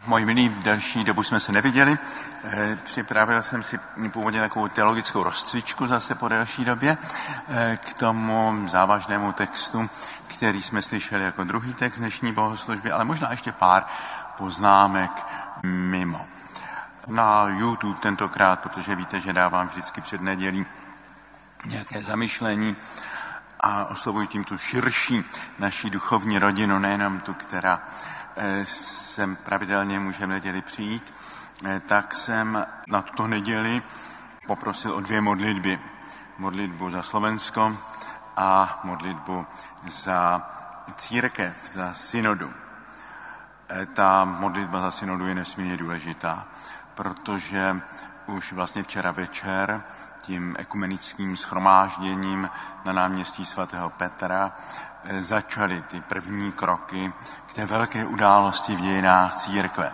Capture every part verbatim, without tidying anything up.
Moji milí, delší dobu jsme se neviděli. Připravil jsem si původně takovou teologickou rozcvičku zase po delší době k tomu závažnému textu, který jsme slyšeli jako druhý text dnešní bohoslužby, ale možná ještě pár poznámek mimo. Na YouTube tentokrát, protože víte, že dávám vždycky před nedělí nějaké zamyšlení a oslovuji tím tu širší naší duchovní rodinu, nejenom tu, která sem pravidelně může v neděli přijít, tak jsem na tuto neděli poprosil o dvě modlitby. Modlitbu za Slovensko a modlitbu za církev, za synodu. Ta modlitba za synodu je nesmírně důležitá, protože už vlastně včera večer tím ekumenickým shromážděním na náměstí svatého Petra začaly ty první kroky k té velké události v dějinách církve.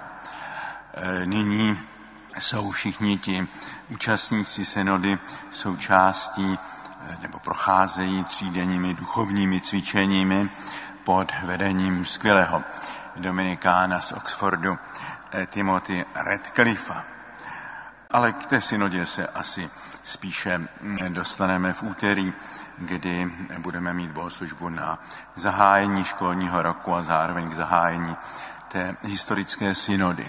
Nyní jsou všichni ti účastníci synody součástí nebo procházejí třídenními duchovními cvičeními pod vedením skvělého dominikána z Oxfordu Timothy Radcliffa. Ale k té synodě se asi spíše dostaneme v úterý, kdy budeme mít bohoslužbu na zahájení školního roku a zároveň k zahájení té historické synody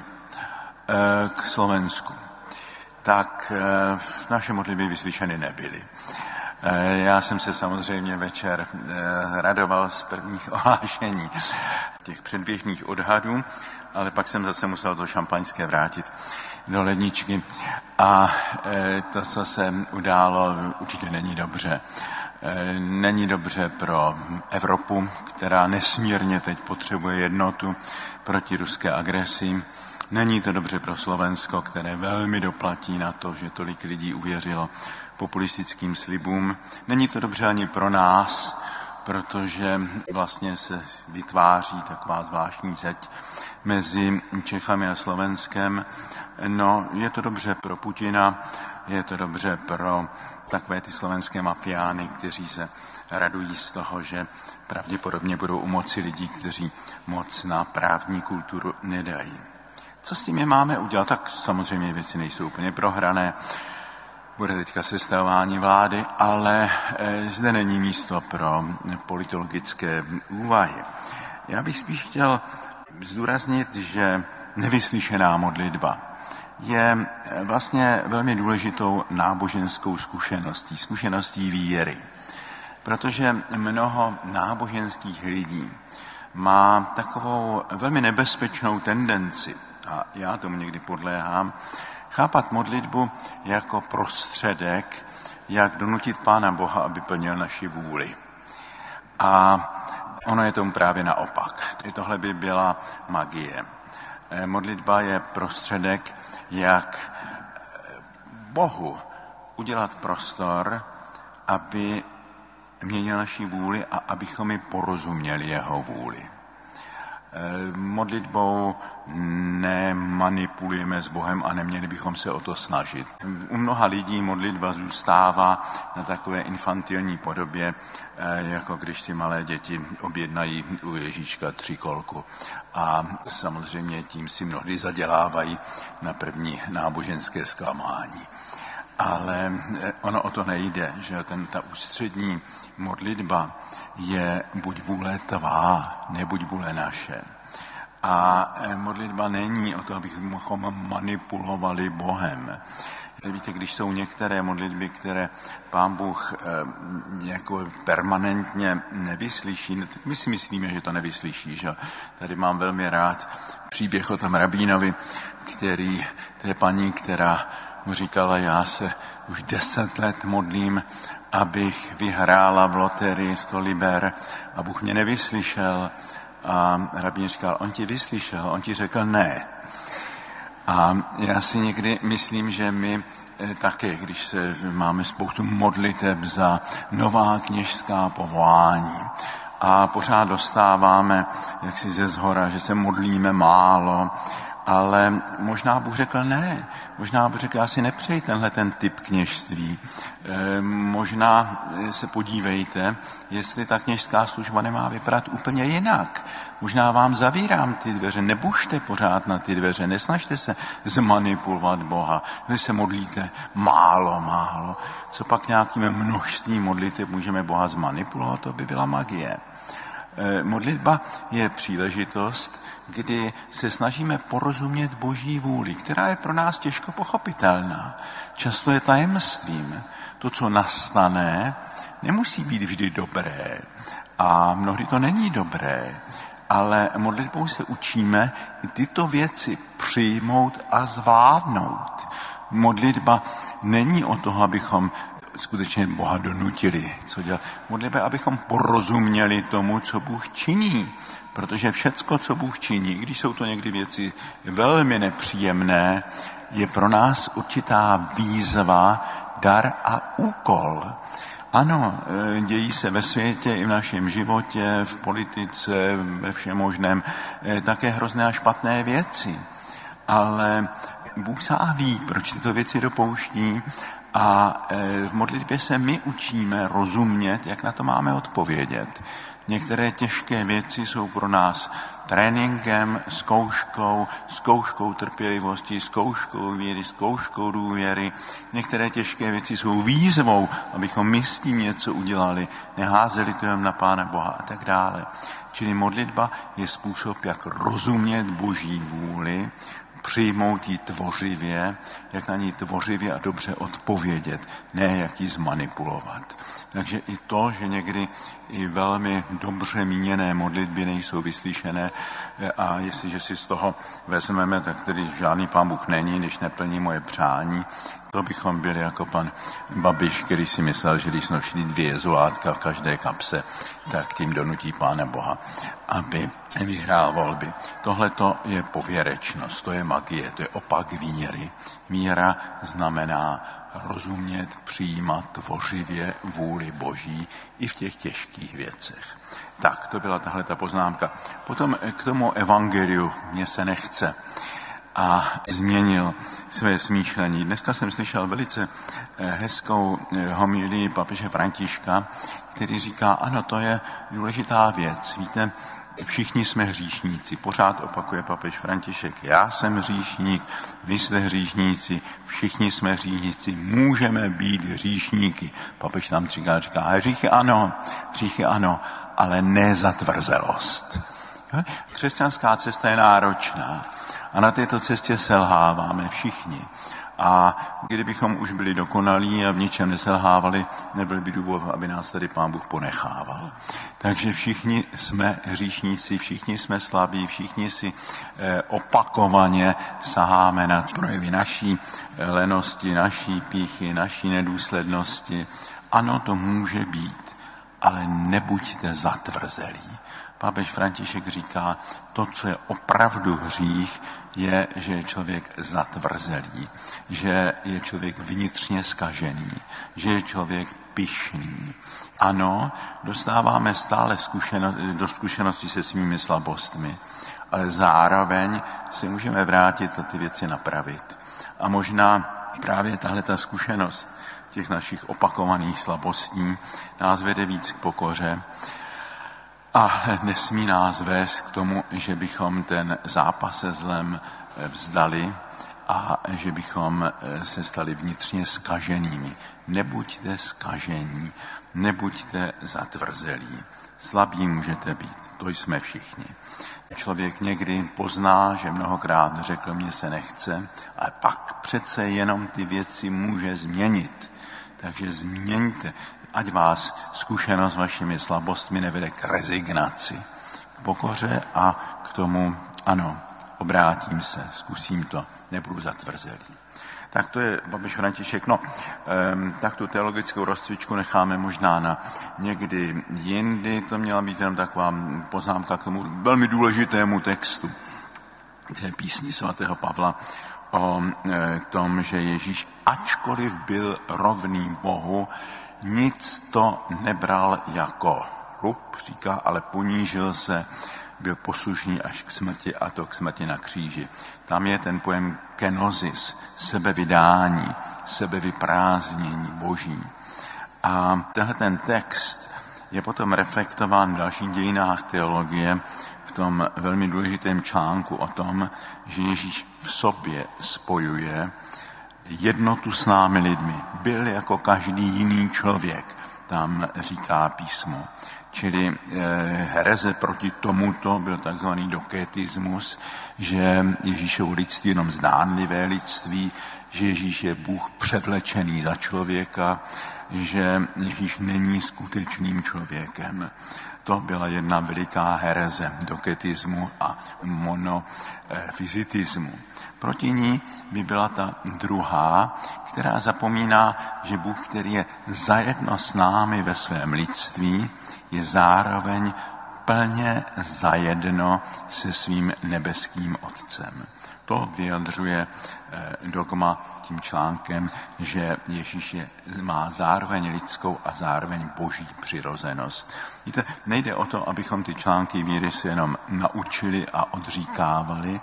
k Slovensku. Tak naše modlitby vyslyšeny nebyly. Já jsem se samozřejmě večer radoval z prvních ohlášení těch předběžných odhadů, ale pak jsem zase musel to šampaňské vrátit do ledničky. A to, co se událo, určitě není dobře. Není dobře pro Evropu, která nesmírně teď potřebuje jednotu proti ruské agresi. Není to dobře pro Slovensko, které velmi doplatí na to, že tolik lidí uvěřilo populistickým slibům. Není to dobře ani pro nás, protože vlastně se vytváří taková zvláštní zeď mezi Čechami a Slovenskem. No, je to dobře pro Putina, je to dobře pro takové ty slovenské mafiány, kteří se radují z toho, že pravděpodobně budou u moci lidí, kteří moc na právní kulturu nedají. Co s tím je máme udělat? Tak samozřejmě věci nejsou úplně prohrané. Bude teďka sestavování vlády, ale zde není místo pro politologické úvahy. Já bych spíš chtěl zdůraznit, že nevyslyšená modlitba je vlastně velmi důležitou náboženskou zkušeností, zkušeností víry. Protože mnoho náboženských lidí má takovou velmi nebezpečnou tendenci, a já tomu někdy podléhám, chápat modlitbu jako prostředek, jak donutit Pána Boha, aby plnil naši vůli. A ono je tomu právě naopak. Tohle by byla magie. Modlitba je prostředek, jak Bohu udělat prostor, aby měnil naši vůli a abychom mi porozuměli jeho vůli. Modlitbou nemanipulujeme s Bohem a neměli bychom se o to snažit. U mnoha lidí modlitba zůstává na takové infantilní podobě, jako když si malé děti objednají u Ježíška třikolku. A samozřejmě tím si mnohdy zadělávají na první náboženské zklamání. Ale ono o to nejde, že ten, ta ústřední modlitba je buď vůle tvá, nebuď vůle naše. A modlitba není o to, abychom manipulovali Bohem. Víte, když jsou některé modlitby, které Pán Bůh jako permanentně nevyslyší, no, tak my si myslíme, že to nevyslyší. Že? Tady mám velmi rád příběh o tom rabínovi, který, té paní, která mu říkala, já se už deset let modlím, abych vyhrála v loterii sto liber a Bůh mě nevyslyšel. A rabín říkal, on ti vyslyšel, on ti řekl ne. A já si někdy myslím, že my také, když se máme spoustu modliteb za nová kněžská povolání a pořád dostáváme jaksi ze zhora, že se modlíme málo Ale možná Bůh řekl ne. Možná Bůh řekl, já si nepřeji tenhle ten typ kněžství. E, možná se podívejte, jestli ta kněžská služba nemá vypadat úplně jinak. Možná vám zavírám ty dveře, nebušte pořád na ty dveře, nesnažte se zmanipulovat Boha. Vy se modlíte málo, málo. Co pak nějakým množstvím modliteb můžeme Boha zmanipulovat, to by byla magie. E, modlitba je příležitost, kdy se snažíme porozumět Boží vůli, která je pro nás těžko pochopitelná. Často je tajemstvím. To, co nastane, nemusí být vždy dobré. A mnohdy to není dobré. Ale modlitbou se učíme i tyto věci přijmout a zvládnout. Modlitba není o toho, abychom skutečně Boha donutili, co dělat. Modlitba je, abychom porozuměli tomu, co Bůh činí. Protože všecko, co Bůh činí, když jsou to někdy věci velmi nepříjemné, je pro nás určitá výzva, dar a úkol. Ano, dějí se ve světě i v našem životě, v politice, ve všem možném, také hrozné a špatné věci. Ale Bůh sám ví, proč tyto věci dopouští, a v modlitbě se my učíme rozumět, jak na to máme odpovědět. Některé těžké věci jsou pro nás tréninkem, zkouškou, zkouškou trpělivosti, zkouškou víry, zkouškou důvěry. Některé těžké věci jsou výzvou, abychom my s tím něco udělali, neházeli to jen na Pána Boha a tak dále. Čili modlitba je způsob, jak rozumět Boží vůli, přijmout ji tvořivě, jak na ní tvořivě a dobře odpovědět, ne jak ji zmanipulovat. Takže i to, že někdy i velmi dobře míněné modlitby nejsou vyslyšené, a jestliže si z toho vezmeme, tak tedy žádný Pán Bůh není, když neplní moje přání, to bychom byli jako pan Babiš, který si myslel, že když nošili dvě jezulátka v každé kapse, tak tím donutí Pána Boha, aby vyhrál volby. Tohle to je pověrečnost, to je magie, to je opak víry. Víra znamená rozumět, přijímat tvořivě vůli Boží i v těch těžkých věcech. Tak, to byla tahle ta poznámka. Potom k tomu evangeliu mě se nechce a změnil své smýšlení. Dneska jsem slyšel velice hezkou homilii papeže Františka, který říká, ano, to je důležitá věc. Víte, všichni jsme hříšníci. Pořád opakuje papež František, já jsem hříšník, vy jste hříšníci, všichni jsme hříšníci, můžeme být hříšníky. Papež nám říká, říká, hříchy ano, hříchy ano, ale ne zatvrzelost. Křesťanská cesta je náročná a na této cestě selháváme všichni. A kdybychom už byli dokonalí a v ničem neselhávali, nebyl by důvod, aby nás tady Pán Bůh ponechával. Takže všichni jsme hříšníci, všichni jsme slabí, všichni si eh, opakovaně saháme na projevy naší lenosti, naší pýchy, naší nedůslednosti. Ano, to může být, ale nebuďte zatvrzelí. Papež František říká, to, co je opravdu hřích, je, že je člověk zatvrzelý, že je člověk vnitřně zkažený, že je člověk pyšný. Ano, dostáváme stále zkušenost, do zkušenosti se svými slabostmi, ale zároveň se můžeme vrátit a ty věci napravit. A možná právě tahle ta zkušenost těch našich opakovaných slabostí nás vede víc k pokoře, a nesmí nás vést k tomu, že bychom ten zápas se zlem vzdali a že bychom se stali vnitřně zkaženými. Nebuďte zkažení, nebuďte zatvrzelí. Slabí můžete být, to jsme všichni. Člověk někdy pozná, že mnohokrát řekl, mně se nechce, ale pak přece jenom ty věci může změnit. Takže změňte. Ať vás zkušenost s vašimi slabostmi nevede k rezignaci, k pokoře a k tomu, ano, obrátím se, zkusím to, nebudu zatvrzelý. Tak to je papež František. No, tak tu teologickou rozcvičku necháme možná na někdy jindy. To měla být jenom taková poznámka k tomu velmi důležitému textu té písni svatého Pavla o tom, že Ježíš, ačkoliv byl rovný Bohu, nic to nebral jako rub, říká, ale ponížil se, byl poslušný až k smrti, a to k smrti na kříži. Tam je ten pojem kenosis, sebevydání, sebevyprázdnění boží. A tenhle ten text je potom reflektován v dalších dějinách teologie v tom velmi důležitém článku o tom, že Ježíš v sobě spojuje jednotu s námi lidmi. Byl jako každý jiný člověk, tam říká písmo. Čili hereze proti tomuto byl takzvaný doketismus, že Ježíšovo lidství je jenom zdánlivé lidství, že Ježíš je Bůh převlečený za člověka, že Ježíš není skutečným člověkem. To byla jedna veliká hereze doketismu a monofizitismu. Proti ní by byla ta druhá, která zapomíná, že Bůh, který je zajedno s námi ve svém lidství, je zároveň plně zajedno se svým nebeským Otcem. To vyjadřuje dogma tím článkem, že Ježíš je, má zároveň lidskou a zároveň boží přirozenost. Víte, nejde o to, abychom ty články víry si jenom naučili a odříkávali,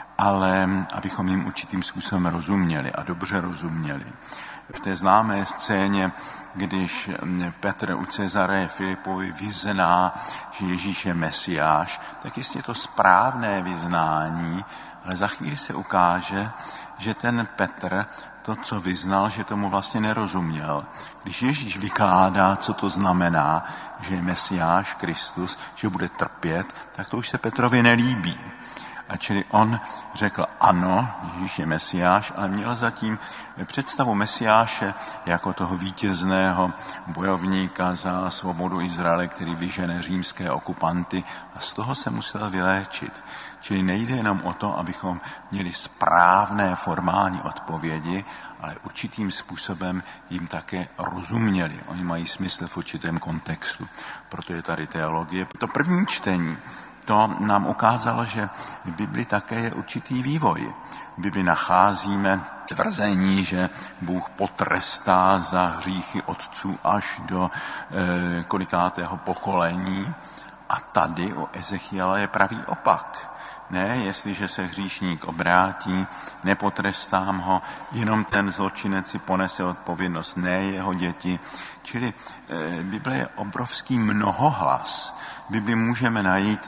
ale abychom jim určitým způsobem rozuměli a dobře rozuměli. V té známé scéně, když Petr u Cezareje Filipovi vyzná, že Ježíš je Mesiáš, tak jistě je to správné vyznání, ale za chvíli se ukáže, že ten Petr to, co vyznal, že tomu vlastně nerozuměl. Když Ježíš vykládá, co to znamená, že je Mesiáš, Kristus, že bude trpět, tak to už se Petrovi nelíbí. A čili on řekl ano, Ježíš je Mesiáš, ale měl zatím představu Mesiáše jako toho vítězného bojovníka za svobodu Izraele, který vyžene římské okupanty, a z toho se musel vyléčit. Čili nejde jenom o to, abychom měli správné formální odpovědi, ale určitým způsobem jim také rozuměli. Oni mají smysl v určitém kontextu. Proto je tady teologie. To první čtení, to nám ukázalo, že v Bibli také je určitý vývoj. V Bibli nacházíme tvrzení, že Bůh potrestá za hříchy otců až do e, kolikátého pokolení. A tady u Ezechiela je pravý opak. Ne, jestliže se hříšník obrátí, nepotrestám ho, jenom ten zločinec si ponese odpovědnost, ne jeho děti. Čili e, Bible je obrovský mnohohlas. V Bibli můžeme najít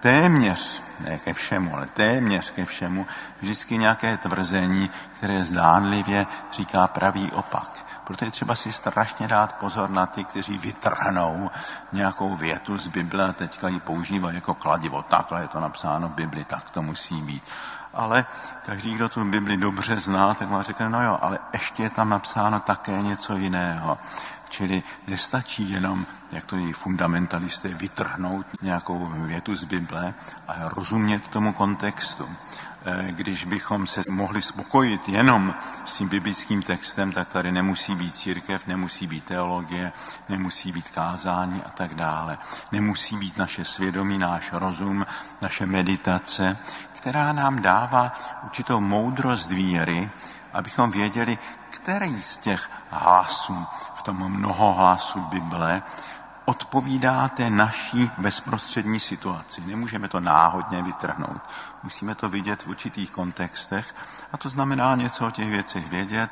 téměř, ne ke všemu, ale téměř ke všemu, vždycky nějaké tvrzení, které zdánlivě říká pravý opak. Proto je třeba si strašně dát pozor na ty, kteří vytrhnou nějakou větu z Bible a teďka ji používají jako kladivo. Takhle je to napsáno v Bibli, tak to musí být. Ale každý, kdo tu Bibli dobře zná, tak má řekne, no jo, ale ještě je tam napsáno také něco jiného. Čili nestačí jenom, jak to její fundamentalisté, vytrhnout nějakou větu z Bible a rozumět tomu kontextu. Když bychom se mohli spokojit jenom s tím biblickým textem, tak tady nemusí být církev, nemusí být teologie, nemusí být kázání a tak dále. Nemusí být naše svědomí, náš rozum, naše meditace, která nám dává určitou moudrost víry, abychom věděli, který z těch hlasů v tom mnohohlasu Bible odpovídá té naší bezprostřední situaci. Nemůžeme to náhodně vytrhnout. Musíme to vidět v určitých kontextech a to znamená něco o těch věcech vědět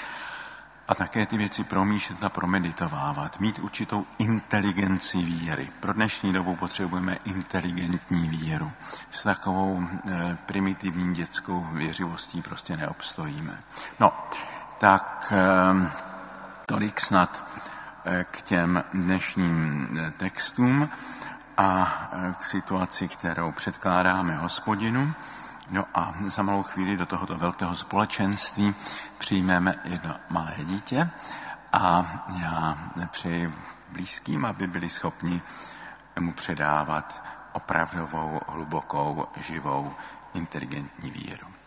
a také ty věci promýšlet a promeditovávat. Mít určitou inteligenci víry. Pro dnešní dobu potřebujeme inteligentní víru. S takovou e, primitivní dětskou věřivostí prostě neobstojíme. No, tak e, tolik snad k těm dnešním textům a k situaci, kterou předkládáme Hospodinu. No a za malou chvíli do tohoto velkého společenství přijmeme jedno malé dítě a já přeji blízkým, aby byli schopni mu předávat opravdovou, hlubokou, živou, inteligentní víru.